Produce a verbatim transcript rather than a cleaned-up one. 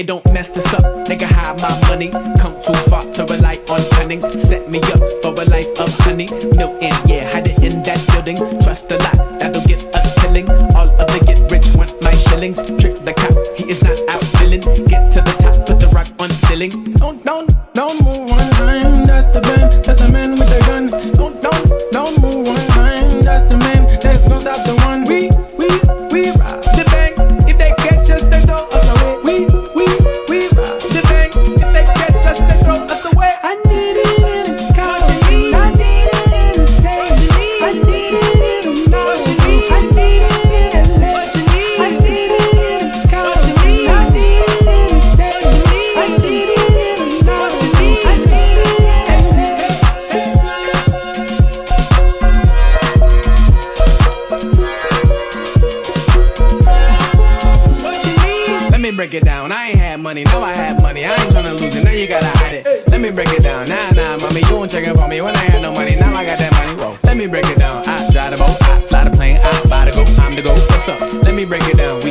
don't mess this up, nigga, hide my money. Come too far to rely on cunning. Set me up for a life of honey. Milton, yeah, hide it in that building. Trust a lot, that'll get us killing. All of the get rich want my shillings. Trick the cop, he is not out feeling. Get to the top, put the rock on ceiling. Don't, don't, don't move one time. That's the band, that's the man with the gun. Don't, don't, don't move one time. That's the man that's gonna stop the one. We, we, we rob the bank. If they catch us, they throw us away. We, we, we rob the bank. If they catch us, they throw us away. I need it in a car. I need it in a shade. I need it in a nose. I need it in a leg. I need it in a car. I need it in a shade. I need it in a nose. I need it in a leg. Let me break it down. I ain't had money, now I have money. I ain't tryna lose it, now you gotta hide it. Let me break it down. Nah, nah, mommy, you won't check up on me when I had no money. Now I got that money. Whoa. Let me break it down. I drive the boat, I fly the plane, I buy the go. I'm the go. What's up? Let me break it down.